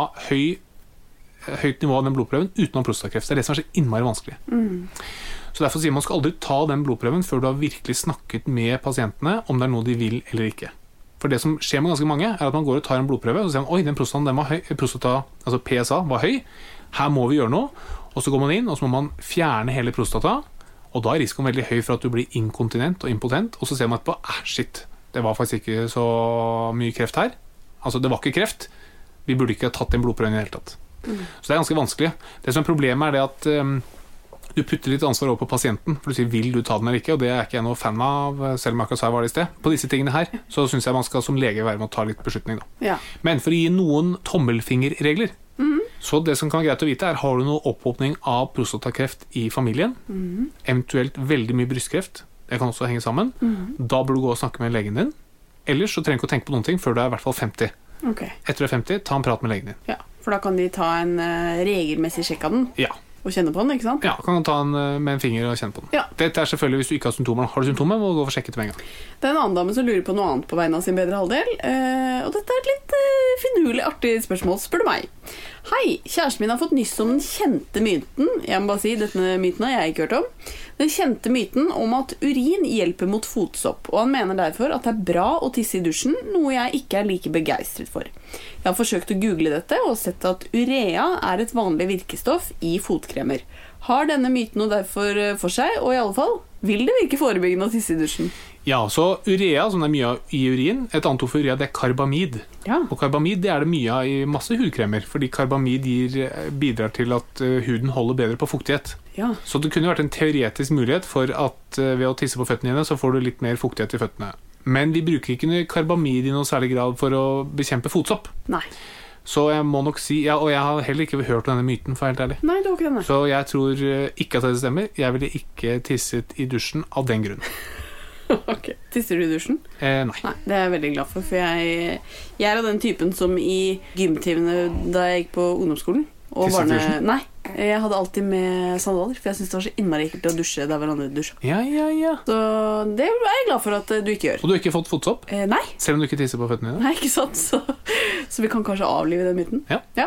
Speaker 8: høyt nivå av den blodprøven uten å ha prostatakreft. Det er det som er så innmari vanskelig. Så derfor sier man skal aldri ta den blodprøven før du har virkelig snakket med pasientene om det er noe de vil eller ikke. For det som skjer med ganske mange er at man går og tar en blodprøve, og så sier man, oi, den prostataen den var høy, altså PSA var høy, her må vi gjøre noe, og så går man inn, og så må man fjerne hele prostata, og da er risikoen veldig høy for at du blir inkontinent og impotent, og så ser man etterpå, shit, det var faktisk ikke så mye kreft her. Altså, det var ikke kreft. Vi burde ikke ha tatt den blodprøven i det hele tatt. Så det er ganske vanskelig. Det som er problemet er det at du putter litt ansvar over på pasienten, for du sier, vil du ta den eller ikke, og det er ikke jeg noe fan av, selv om jeg akkurat sa jeg var det i sted. På disse tingene her, så synes jeg man skal som lege være med å ta litt beslutning da. Ja. Men for å gi noen tommelfingerregler, så det som kan være greit å vite er, har du noe oppåpning av prostatakreft i familien, eventuelt veldig mye brystkreft, det kan også henge sammen, da burde du gå og snakke med legen din. Ellers så trenger du ikke å tenke på noen ting før du er i hvert fall 50. Okay. Etter du er 50, ta en prat med legen din.
Speaker 7: Ja, for da kan de ta en regelmessig sjekk av den.
Speaker 8: Ja.
Speaker 7: Og kjenne på den, ikke sant?
Speaker 8: Ja, kan du ta den med en finger og kjenne på den. Ja. Dette er selvfølgelig hvis du ikke har symptomer. Har du symptomer, må du gå for sjekket med en gang.
Speaker 7: Det er en annen dame som lurer på noe annet på vegne av sin bedre halvdel. Og dette er et litt finurlig artig spørsmål, spør du meg. Hei, kjæresten min har fått nyss om den kjente myten. Jeg må bare si, denne myten har jeg ikke hørt om. Den kjente myten om at urin hjelper mot fotsopp, og han mener derfor at det er bra å tisse i dusjen, noe jeg ikke er like begeistret for. Jeg har forsøkt å google dette og sett at urea er et vanlig virkestoff i fotkremer. Har denne myten noe derfor for seg, og i alle fall, vil det virke forebyggende å tisse i dusjen?
Speaker 8: Ja, så urea, som det mye av i urin, et annet ord for urea, det karbamid.
Speaker 7: Ja.
Speaker 8: Og karbamid, det det mye av i masse hudkremer, fordi karbamid bidrar til at huden holder bedre på fuktighet.
Speaker 7: Ja.
Speaker 8: Så det kunne vært en teoretisk mulighet for at ved å tisse på føttene dine, så får du litt mer fuktighet i føttene. Men vi bruker ikke karbamid i noe særlig grad for å bekjempe fotsopp.
Speaker 7: Nei.
Speaker 8: Så jeg må nok si, og jeg har heller ikke hørt om denne myten, for helt ærlig.
Speaker 7: Nei, det var ikke denne.
Speaker 8: Så jeg tror ikke at det stemmer. Jeg ville ikke tisset i dusjen av den grunn.
Speaker 7: Ok. Tisser du i dusjen?
Speaker 8: Nei.
Speaker 7: Det jeg veldig glad for jeg av den typen som i gymtimene da jeg gikk på ungdomsskolen. Og Nei, jeg hadde alltid med sandaler, for jeg synes det var så innmari ekkelt å dusje der hverandre dusjer.
Speaker 8: Ja.
Speaker 7: Så det jeg glad for at du ikke gjør.
Speaker 8: Og du har ikke fått fotsopp?
Speaker 7: Nei.
Speaker 8: Selv om du ikke tisser på føttene dine?
Speaker 7: Nei, ikke sant? Så vi kan kanskje avlive den myten.
Speaker 8: Ja.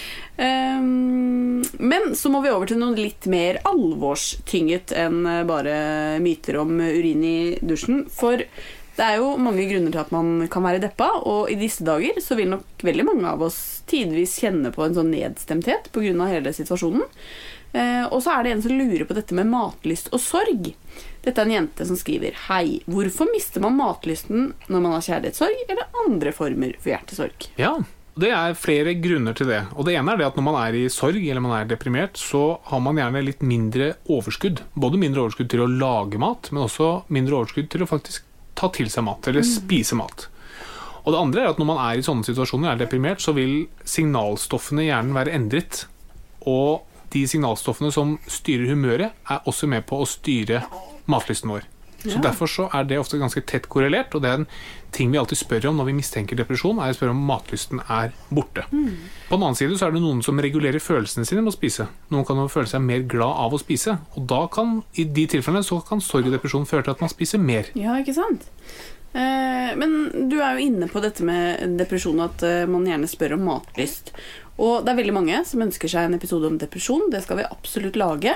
Speaker 7: Men så må vi over til noe litt mer alvorstynget enn bare myter om urin i dusjen. For det jo mange grunner til at man kan være deppa, og i disse dager så vil nok veldig mange av oss tidvis kjenne på en sånn nedstemthet på grunn av hele situasjonen. Og så det en som lurer på dette med matlyst og sorg. Dette en jente som skriver: Hei, hvorfor mister man matlysten når man har kjærlighetssorg eller andre former for hjertesorg?
Speaker 8: Ja, det flere grunner til det. Og det ene det at når man i sorg eller man deprimert, så har man gjerne litt mindre overskudd. Både mindre overskudd til å lage mat, men også mindre overskudd til å faktisk ta til seg mat, eller spise mat. Og det andre at når man i sånne situasjoner, deprimert, så vil signalstoffene i hjernen være endret. Og de signalstoffene som styrer humøret, også med på å styre matlysten vår. Så derfor så det ofte ganske tett korrelert, og det en ting vi alltid spør om når vi mistenker depresjon, å spørre om matlysten borte. På den annen side så det noen som regulerer følelsene sine med å spise. Noen kan jo føle seg mer glad av å spise, og da kan, i de tilfellene, så kan sorg og depresjon føre til at man spiser mer.
Speaker 7: Ja, ikke sant? Men du jo inne på dette med depresjon, at man gjerne spør om matlyst. Og det veldig mange som ønsker seg en episode om depresjon. Det skal vi absolutt lage.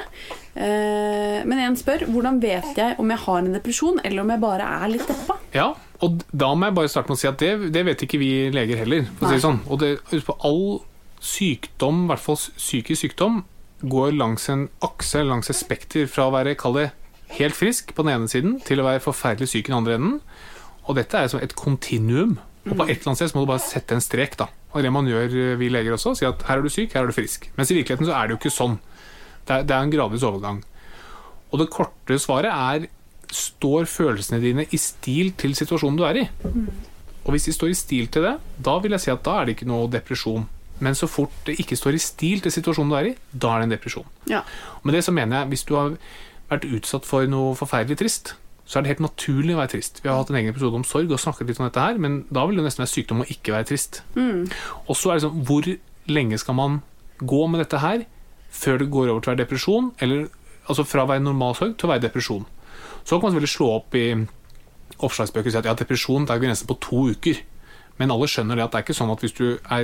Speaker 7: Men en spør, hvordan vet jeg om jeg har en depresjon, eller om jeg bare litt deppa?
Speaker 8: Ja, og da må jeg bare starte med å si at det vet ikke vi leger heller, for å si det sånn. Og på all sykdom, i hvert fall psykisk sykdom, går langs en akse, langs et spekter fra å være, kall det, helt frisk på den ene siden, til å være forferdelig syk i den andre enden. Og dette som et kontinuum. Og på et eller annet sted så må du bare sette en strek da. Og det man gjør, vi leger også, sier at her du syk, her du frisk. Mens i virkeligheten så det jo ikke sånn. Det en gradvis overgang. Og det korte svaret står følelsene dine i stil til situasjonen du i? Og hvis de står i stil til det, da vil jeg si at da det ikke noe depresjon. Men så fort det ikke står i stil til situasjonen du i, da det en depresjon.
Speaker 7: Ja.
Speaker 8: Og med det så mener jeg, hvis du har vært utsatt for noe forferdelig trist, så det helt naturlig å være trist. Vi har hatt en egen episode om sorg og snakket litt om dette her, men da vil det nesten være sykdom å ikke være trist. Og så det sånn, hvor lenge skal man gå med dette her før det går over til å være depresjon, eller altså fra å være normal sorg til å være depresjon. Så kan man selvfølgelig slå opp i oppslagsbøker og si at ja, depresjon grensen på 2 uker. Men alle skjønner det at det ikke sånn at hvis du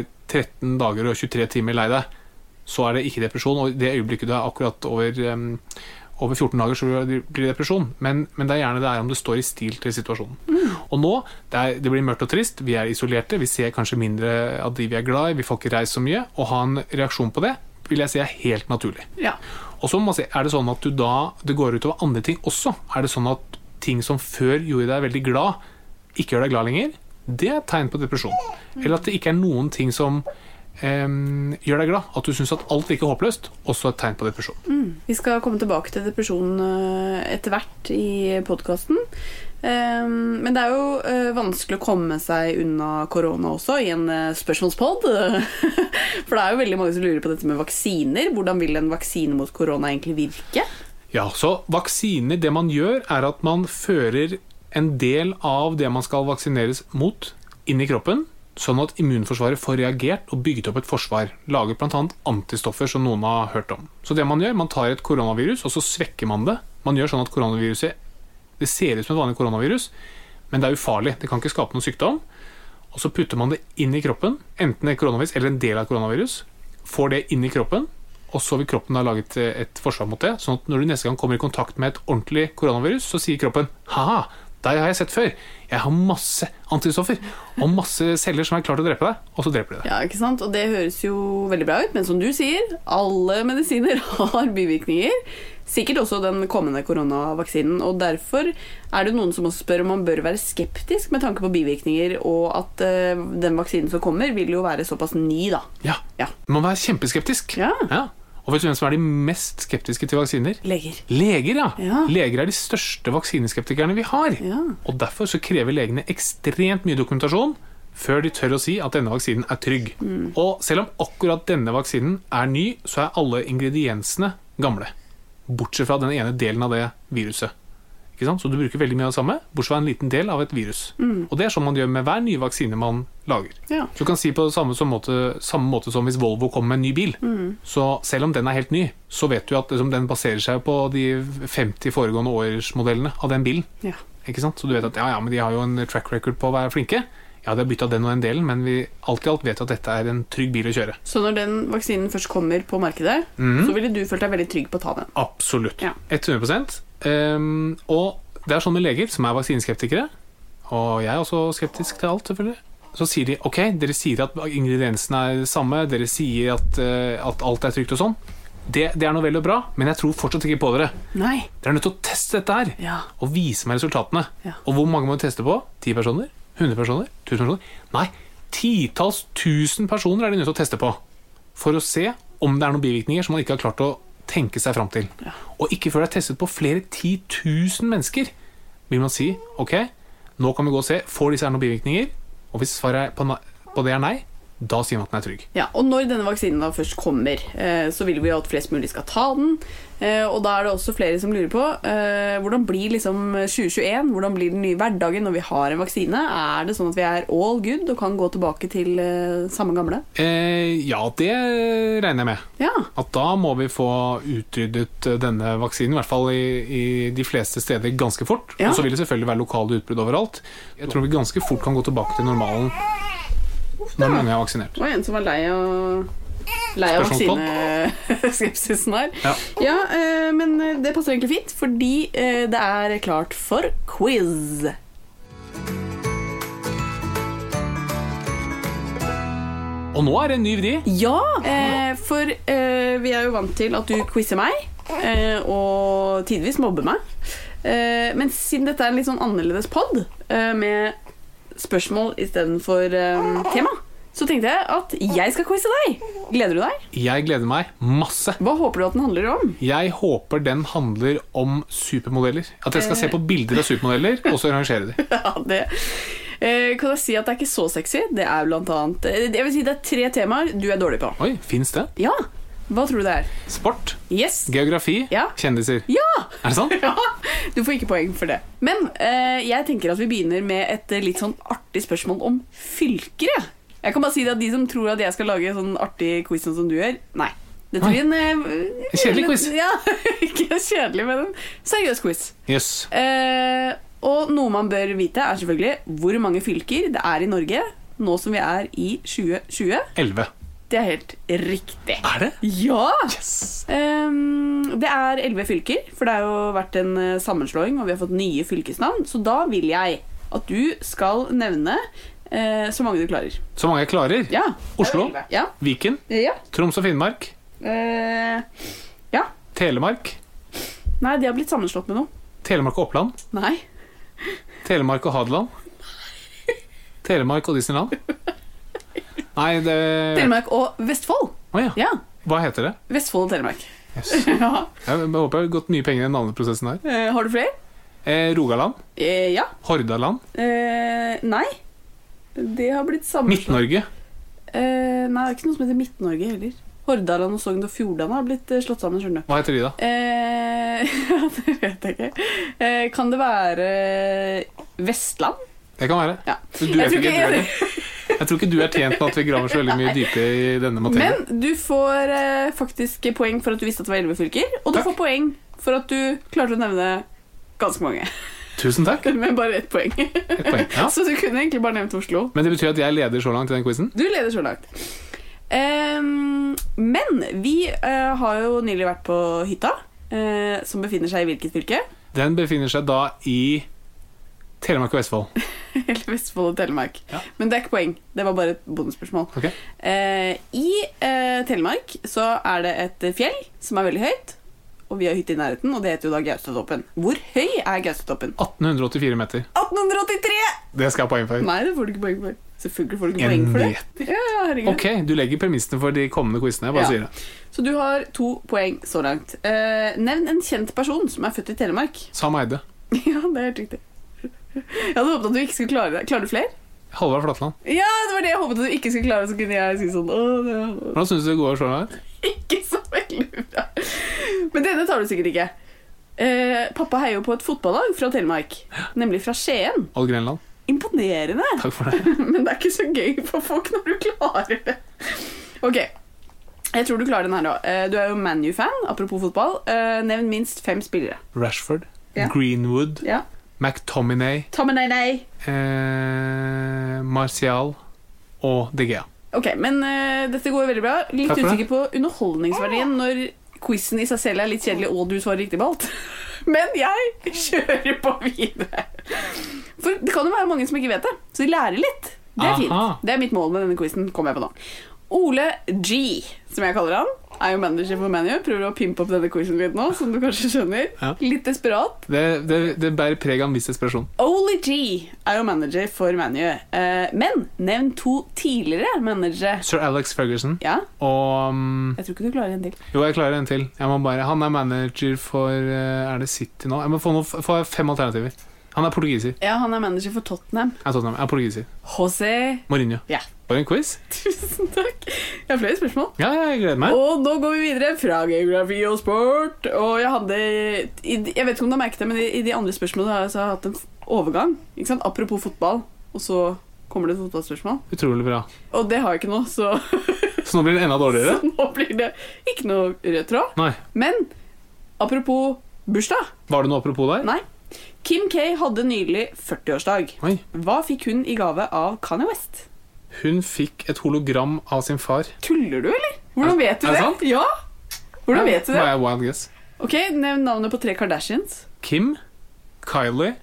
Speaker 8: 13 dager og 23 timer lei deg, så det ikke depresjon, og det øyeblikket du akkurat over 14 dager så blir det depresjon, men det gjerne det om det står i stil til situasjonen. Og nå, det blir mørkt og trist, vi isolerte, vi ser kanskje mindre av de vi glad i, vi får ikke reise så mye, og ha en reaksjon på det, vil jeg si helt naturlig.
Speaker 7: Ja.
Speaker 8: Og så må man si, det sånn at det går ut over andre ting også? Det sånn at ting som før gjorde deg veldig glad, ikke gjør deg glad lenger? Det et tegn på depresjon. Eller at det ikke noen ting som gjør deg glad, at du synes at alt ikke håpløst, også et tegn på depresjon.
Speaker 7: Vi skal komme tilbake til depresjon etter hvert i podcasten, men det jo vanskelig å komme seg unna korona også i en spørsmålspodd, for det jo veldig mange som lurer på dette med vaksiner. Hvordan vil en vaksine mot korona egentlig virke?
Speaker 8: Ja, så vaksiner, det man gjør at man fører en del av det man skal vaksineres mot inn i kroppen, sånn at immunforsvaret får reagert og bygget opp et forsvar, laget blant annet antistoffer som noen har hørt om. Så det man gjør, man tar et koronavirus, og så svekker man det. Man gjør sånn at koronaviruset, det ser ut som et vanlig koronavirus, men det ufarlig, det kan ikke skape noen sykdom. Og så putter man det inn i kroppen, enten et koronavirus eller en del av koronavirus, får det inn i kroppen, og så vil kroppen ha laget et forsvar mot det, sånn at når du neste gang kommer i kontakt med et ordentlig koronavirus, så sier kroppen, haha, deg har jeg sett før. Jeg har masse antistoffer og masse celler som er klart å drepe deg, og så dreper de deg.
Speaker 7: Ja, ikke sant? Og det høres jo veldig bra ut, men som du sier, alle medisiner har bivirkninger. Sikkert også den kommende koronavaksinen, og derfor er det noen som også spør om man bør være skeptisk med tanke på bivirkninger, og at den vaksinen som kommer vil jo være såpass ny da.
Speaker 8: Ja, man må være kjempeskeptisk.
Speaker 7: Ja.
Speaker 8: Og vet du hvem som er de mest skeptiske til vaksiner?
Speaker 7: Leger.
Speaker 8: Leger, ja. Leger er de største vaksineskeptikerne vi har.
Speaker 7: Ja.
Speaker 8: Og derfor så krever legene ekstremt mye dokumentasjon før de tør å si at denne vaksinen er trygg. Og selv om akkurat denne vaksinen er ny, så er alle ingrediensene gamle. Bortsett fra den ene delen av det viruset. Ikke sant? Så du bruker veldig mye av det samme, bortsett fra en liten del av et virus. Og det er sånn man gjør med hver nye vaksine man lager. Ja. Så du kan si på samme måte som hvis Volvo kommer med en ny bil. Så selv om den er helt ny, så vet du at den baserer seg på de 50 foregående årsmodellene av den bilen. Ja. Ikke sant? Så du vet at men de har jo en track record på å være flinke. Ja, de har byttet den og den delen, men vi alt i alt vet at dette er en trygg bil å kjøre. Så når den vaksinen først kommer på markedet, så ville du følt deg veldig trygg på å ta den? Absolutt. 100%. Og det er sånn med leger som er vaksineskeptikere, og jeg er også skeptisk til alt selvfølgelig, så sier de, ok, dere sier at ingrediensene er samme, dere sier at alt er trygt og sånn. Det er noe vel og bra, men jeg tror fortsatt ikke på dere. Nei. Dere er nødt til å teste dette her, og vise meg resultatene. Og hvor mange må du teste på? 10 personer? 100 personer? 1000 personer? Nei, titalls tusen personer er de nødt til å teste på for å se om det er noen bivirkninger som man ikke har klart å tenke seg frem til. Og ikke før det er testet på flere 10 000 mennesker vil man si, ok, nå kan vi gå og se, får disse noen bivirkninger? Og hvis svaret på det er nei, da sier man at den er trygg. Ja, og når denne vaksinen da først kommer, så vil vi jo at flest mulig skal ta den, og da er det også flere som lurer på hvordan blir liksom 2021, hvordan blir den nye hverdagen når vi har en vaksine? Er det sånn at vi er all good og kan gå tilbake til samme gamle? Ja, det regner jeg med. Ja. At da må vi få utryddet denne vaksinen, i hvert fall i de fleste steder ganske fort. Ja. Og så vil det selvfølgelig være lokale utbrudd overalt. Jeg tror vi ganske fort kan gå tilbake til normalen når mange er vaksinert. Det var en som var lei av vaksineskepsisen her. Ja, men det passer egentlig fint, fordi det er klart for quiz. Og nå er det en ny vri. Ja, for vi er jo vant til at du quizzer meg, og tidvis mobber meg. Men siden dette er en litt sånn annerledes podd, med spørsmål i stedet for tema, så tenkte jeg at jeg skal quize deg. Gleder du deg? Jeg gleder meg masse. Hva håper du at den handler om? Jeg håper den handler om supermodeller. At jeg skal se på bilder av supermodeller, og så rangere de. Ja, det kan jeg si at det er ikke så sexy. Det er blant annet, jeg vil si det er 3 temaer du er dårlig på. Oi, finnes det? Ja. Hva tror du det er? Sport, geografi, kjendiser. Ja! Er det sant? Ja, du får ikke poeng for det. Men jeg tenker at vi begynner med et litt sånn artig spørsmål om fylker. Jeg kan bare si det at de som tror at jeg skal lage sånn artig quiz som du gjør, nei. Det tror jeg en kjedelig quiz. Ja, ikke kjedelig, men en seriøs quiz. Yes. Og noe man bør vite er selvfølgelig hvor mange fylker det er i Norge, nå som vi er i 2020. 11. Det er helt riktig. Er det? Ja! Yes. Det er 11 fylker, for det har jo vært en sammenslåing, og vi har fått nye fylkesnavn, så da vil jeg at du skal nevne så mange du klarer. Så mange jeg klarer? Ja. Oslo, Viken, Troms og Finnmark, Telemark. Nei, de har blitt sammenslått med noe. Telemark og Oppland. Nei. Telemark og Hadeland. Telemark og Disneyland. Nei, det... Telemark og Vestfold. Ja. Hva heter det? Vestfold og Telemark. Yes. Ja. Jeg håper jeg har gått mye penger i den navneprosessen her. Har du flere? Rogaland. Ja. Hordaland. Nei. Det har blitt sammenslått. Midt-Norge. Nei, det er ikke noe som heter Midt-Norge heller. Hordaland og Sogn og Fjordane har blitt slått sammen, skjønner du. Hva heter de da? Det vet jeg ikke. Kan det være Vestland? Det kan være. Ja. Jeg tror ikke du er tjent med at vi graver så veldig mye dype i denne materien. Men du får faktisk poeng for at du visste at det var 11 fylker, og du får poeng for at du klarte å nevne ganske mange. Tusen takk. Men bare ett poeng. Et poeng, ja. Så du kunne egentlig bare nevnt Oslo. Men det betyr at jeg leder så langt i den quizen? Du leder så langt. Men vi har jo nylig vært på hytta, som befinner seg i hvilket fylke? Den befinner seg da i Telemark og Vestfold.
Speaker 7: Eller Vestfold og Telemark. Men det er ikke poeng. Det var bare et bonusspørsmål.
Speaker 8: Okay.
Speaker 7: I Telemark så er det et fjell som er veldig høyt, og vi har hytte i nærheten, og det heter jo da Gaustatoppen. Hvor høy er Gaustatoppen?
Speaker 8: 1884 meter.
Speaker 7: 1883!
Speaker 8: Det skal jeg ha poeng for.
Speaker 7: Nei, det får du ikke poeng for. Selvfølgelig får du ikke poeng for det. Ja, herregud.
Speaker 8: Ok, du legger premissene for de kommende quizene. Jeg bare sier det.
Speaker 7: Så du har 2 poeng så langt. Nevn en kjent person som er født i Telemark.
Speaker 8: Sam Eide.
Speaker 7: Ja, det er helt riktig. Jeg hadde håpet at du ikke skulle klare det. Klarer du flere?
Speaker 8: Halvard Flatland.
Speaker 7: Ja, det var det jeg håpet at du ikke skulle klare. Så kunne jeg si sånn
Speaker 8: Hvordan synes du det går så langt?
Speaker 7: Ikke så veldig bra. Men denne tar du sikkert ikke. Pappa heier jo på et fotballag fra Telemark. Nemlig fra Skien.
Speaker 8: Odd Grenland.
Speaker 7: Imponerende.
Speaker 8: Takk for det.
Speaker 7: Men det er ikke så gøy for folk når du klarer det. Ok, jeg tror du klarer den her da. Du er jo Man U-fan, apropos fotball. Nevn minst 5 spillere.
Speaker 8: Rashford, Greenwood, McTominay, Martial og De Gea.
Speaker 7: Ok, men dette går veldig bra. Litt usikker på underholdningsverdien når quizen i seg selv er litt kjedelig og du svarer riktig på alt. Men jeg kjører på videre. For det kan jo være mange som ikke vet det, så de lærer litt. Det er fint. Det er mitt mål med denne quizen, kommer jeg på nå. Ole G, som jeg kaller han, er jo manager for Man U. Prøver å pimpe opp denne quizen litt nå, som du kanskje skjønner. Litt desperat.
Speaker 8: Det bærer preg av en viss desperasjon.
Speaker 7: Ole G er jo manager for Man U. Men nevn 2 tidligere managere.
Speaker 8: Sir Alex Ferguson.
Speaker 7: Ja.
Speaker 8: Og
Speaker 7: jeg tror ikke du klarer en til.
Speaker 8: Jo, jeg klarer en til. Han er manager for er det City nå? Jeg må få 5 alternativer. Han er portugiser.
Speaker 7: Ja, han er manager for Tottenham.
Speaker 8: Tottenham er portugiser.
Speaker 7: José
Speaker 8: Mourinho.
Speaker 7: Ja.
Speaker 8: Var det en quiz?
Speaker 7: Tusen takk. Jeg har flere spørsmål.
Speaker 8: Ja, jeg gleder meg.
Speaker 7: Og nå går vi videre fra geografi og sport. Og jeg hadde, jeg vet ikke om du har merket det, men i de andre spørsmålene har jeg hatt en overgang. Ikke sant? Apropos fotball, og så kommer det et fotballspørsmål.
Speaker 8: Utrolig bra.
Speaker 7: Og det har jeg ikke nå, så
Speaker 8: Så nå blir det enda dårligere?
Speaker 7: Så nå blir det ikke noe rød tråd.
Speaker 8: Nei.
Speaker 7: Men apropos bursdag.
Speaker 8: Var det noe apropos der?
Speaker 7: Nei. Kim K hadde nylig 40-årsdag. Hva fikk hun i gave av Kanye West?
Speaker 8: Hun fikk et hologram av sin far.
Speaker 7: Tuller du, eller? Hvordan vet du det?
Speaker 8: Sant?
Speaker 7: Ja. Hvordan vet du det?
Speaker 8: Det er wild guess.
Speaker 7: Ok, nevn navnet på 3 Kardashians.
Speaker 8: Kim, Kylie,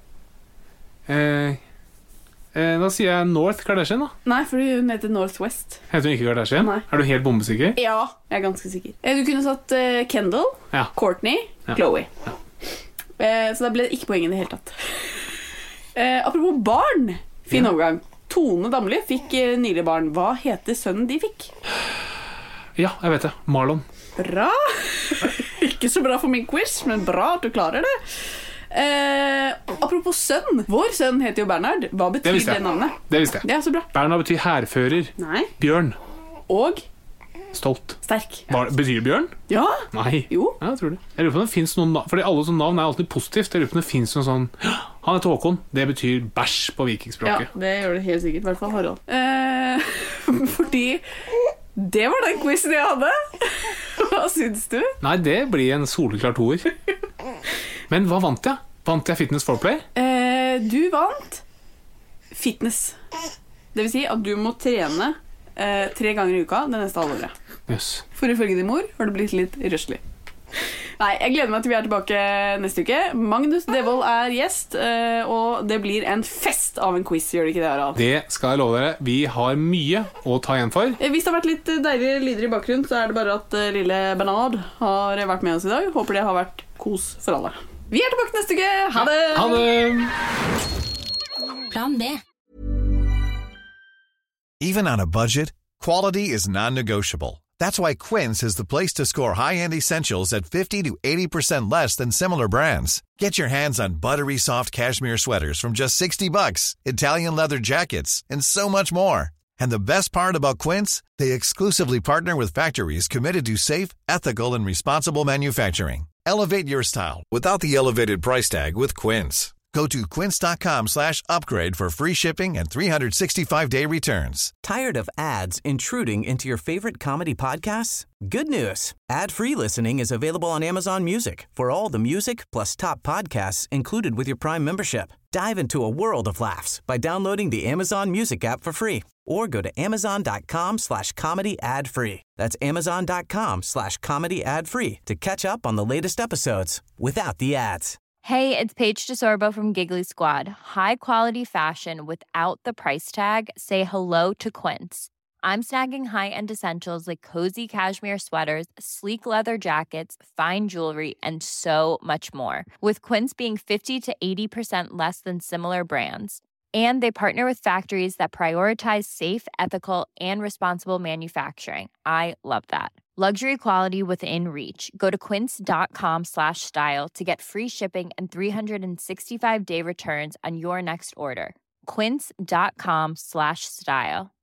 Speaker 8: da sier jeg North Kardashian da.
Speaker 7: Nei, fordi hun heter Northwest.
Speaker 8: Heter hun ikke Kardashian?
Speaker 7: Nei.
Speaker 8: Er du helt bombesikker?
Speaker 7: Ja, jeg er ganske sikker. Du kunne satt Kendall, Kourtney, Khloe. Så det ble ikke poeng i det hele tatt. Apropos barn, fin overgang. Tone Damli fikk nylig barn. Hva heter sønnen de fikk?
Speaker 8: Ja, jeg vet det. Marlon.
Speaker 7: Bra. Ikke så bra for min quiz, men bra at du klarer det. Apropos sønn. Vår sønn heter jo Bernhard. Hva betyr det navnet?
Speaker 8: Det visste jeg.
Speaker 7: Det er så bra.
Speaker 8: Bernhard betyr hærfører.
Speaker 7: Nei.
Speaker 8: Bjørn.
Speaker 7: Og?
Speaker 8: Stolt.
Speaker 7: Sterk.
Speaker 8: Betyr det bjørn?
Speaker 7: Ja.
Speaker 8: Nei.
Speaker 7: Jo.
Speaker 8: Ja, jeg tror det. Jeg lurer på om det finnes noen fordi alle sånne navn er alltid positivt. Jeg lurer på om det finnes noen sånn han heter Håkon. Det betyr bæsj på vikingspråket.
Speaker 7: Ja, det gjør det helt sikkert. I hvert fall Harald. Fordi det var den quizen jeg hadde. Hva syns du?
Speaker 8: Nei, det blir en soleklar toer. Men hva vant jeg? Vant jeg Fitness Foreplay?
Speaker 7: Du vant fitness. Det vil si at du må trene 3 ganger i uka det neste halvåret.
Speaker 8: Yes.
Speaker 7: For ifølge din mor har det blitt litt røslig. Nei, jeg gleder meg til vi er tilbake neste uke. Magnus Devold er gjest, og det blir en fest av en quiz, gjør det ikke det, Harald?
Speaker 8: Det skal jeg love dere. Vi har mye å ta igjen for.
Speaker 7: Hvis det har vært litt deilige lyder i bakgrunnen, så er det bare at lille Bernard har vært med oss i dag. Håper det har vært kos for alle. Vi er tilbake neste uke. Ha det!
Speaker 8: Ha det!
Speaker 6: Plan B.
Speaker 10: Even on a budget, quality is non-negotiable. That's why Quince is the place to score high-end essentials at 50 to 80% less than similar brands. Get your hands on buttery soft cashmere sweaters from just $60, Italian leather jackets, and so much more. And the best part about Quince, they exclusively partner with factories committed to safe, ethical, and responsible manufacturing. Elevate your style without the elevated price tag with Quince. Go to quince.com/upgrade for free shipping and 365-day returns.
Speaker 4: Tired of ads intruding into your favorite comedy podcasts? Good news. Ad-free listening is available on Amazon Music for all the music plus top podcasts included with your Prime membership. Dive into a world of laughs by downloading the Amazon Music app for free or go to amazon.com/comedy ad-free. That's amazon.com/comedy ad-free to catch up on the latest episodes without the ads.
Speaker 9: Hey, it's Paige DeSorbo from Giggly Squad. High quality fashion without the price tag. Say hello to Quince. I'm snagging high-end essentials like cozy cashmere sweaters, sleek leather jackets, fine jewelry, and so much more. With Quince being 50 to 80% less than similar brands. And they partner with factories that prioritize safe, ethical, and responsible manufacturing. I love that. Luxury quality within reach. Go to quince.com/style to get free shipping and 365-day returns on your next order. Quince.com/style.